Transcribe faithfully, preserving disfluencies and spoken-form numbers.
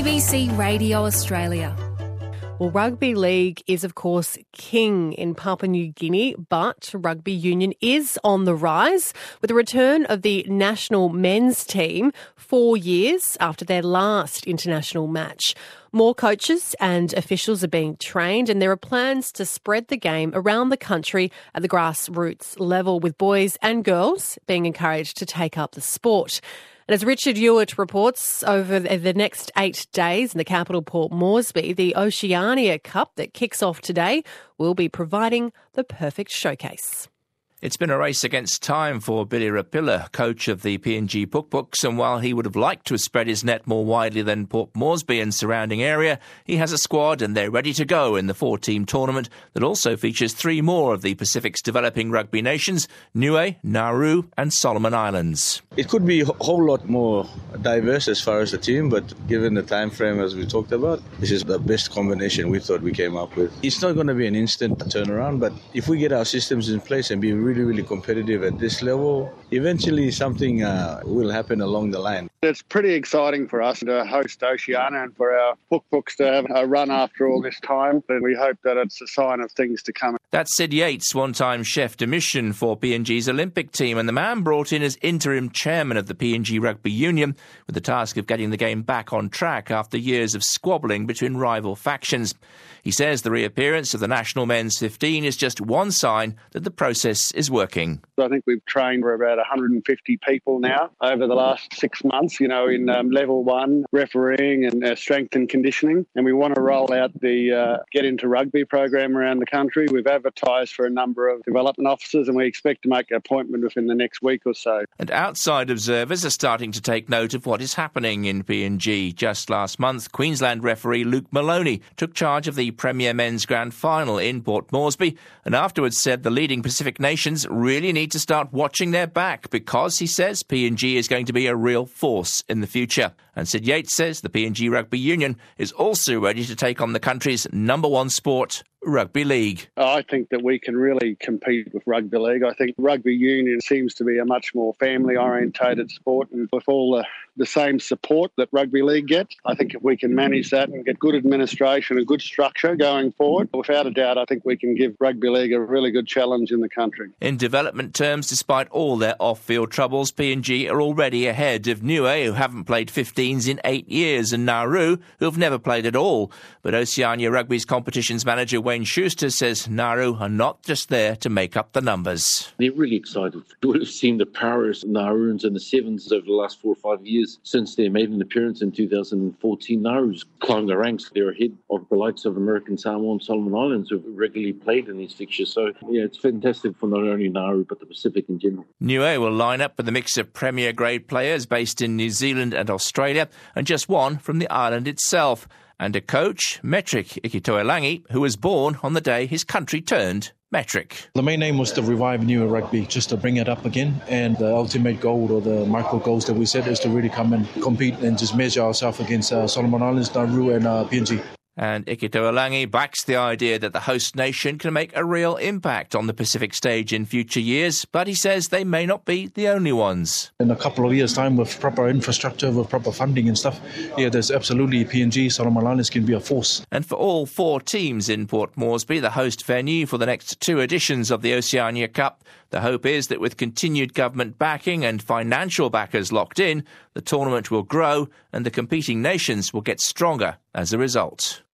B C Radio Australia. Well, rugby league is, of course, king in Papua New Guinea, but rugby union is on the rise with the return of the national men's team four years after their last international match. More coaches and officials are being trained, and there are plans to spread the game around the country at the grassroots level, with boys and girls being encouraged to take up the sport. And as Richard Hewitt reports, over the next eight days in the capital Port Moresby, the Oceania Cup that kicks off today will be providing the perfect showcase. It's been a race against time for Billy Rapilla, coach of the P N G Pukpuks, and while he would have liked to have spread his net more widely than Port Moresby and surrounding area, he has a squad and they're ready to go in the four-team tournament that also features three more of the Pacific's developing rugby nations, Niue, Nauru and Solomon Islands. It could be a whole lot more diverse as far as the team, but given the time frame as we talked about, this is the best combination we thought we came up with. It's not going to be an instant turnaround, but if we get our systems in place and be really, really competitive at this level, eventually something uh, will happen along the line. It's pretty exciting for us to host Oceania and for our Pukpuks to have a run after all this time, and we hope that it's a sign of things to come. That's Sid Yates, one-time chef de mission for P N G's Olympic team, and the man brought in as interim chairman of the P N G Rugby Union with the task of getting the game back on track after years of squabbling between rival factions. He says the reappearance of the national men's fifteen is just one sign that the process is working. I think we've trained for about one hundred fifty people now over the last six months, you know, in um, level one, refereeing and uh, strength and conditioning. And we want to roll out the uh, Get Into Rugby program around the country. We've advertised for a number of development officers and we expect to make an appointment within the next week or so. And outside observers are starting to take note of what is happening in P N G. Just last month, Queensland referee Luke Maloney took charge of the Premier Men's Grand Final in Port Moresby and afterwards said the leading Pacific nations really need to start watching their back because, he says, P N G is going to be a real force in the future. And Sid Yates says the P N G Rugby Union is also ready to take on the country's number one sport, rugby league. I think that we can really compete with rugby league. I think rugby union seems to be a much more family-orientated sport, and with all the, the same support that rugby league gets, I think if we can manage that and get good administration and good structure going forward, without a doubt, I think we can give rugby league a really good challenge in the country. In development terms, despite all their off-field troubles, P N G are already ahead of Niue, who haven't played fifteens in eight years, and Nauru, who have never played at all. But Oceania Rugby's competitions manager Wayne Schuster says Nauru are not just there to make up the numbers. They're really excited. We've seen the powers of Nauruans and the Sevens over the last four or five years since they made an appearance in two thousand fourteen. Nauru's climbed the ranks. They're ahead of the likes of American Samoa and Solomon Islands, who have regularly played in these fixtures. So, yeah, it's fantastic for not only Nauru but the Pacific in general. Niue will line up with a mix of Premier grade players based in New Zealand and Australia, and just one from the island itself. And a coach, Metric Ikitoelangi, who was born on the day his country turned metric. The main aim was to revive Niue rugby, just to bring it up again. And the ultimate goal, or the micro goals that we set, is to really come and compete and just measure ourselves against uh, Solomon Islands, Nauru and uh, P N G. And Ikitoelangi backs the idea that the host nation can make a real impact on the Pacific stage in future years, but he says they may not be the only ones. In a couple of years' time, with proper infrastructure, with proper funding and stuff, yeah, there's absolutely P N G, Solomon Islands can be a force. And for all four teams in Port Moresby, the host venue for the next two editions of the Oceania Cup, the hope is that with continued government backing and financial backers locked in, the tournament will grow and the competing nations will get stronger as a result.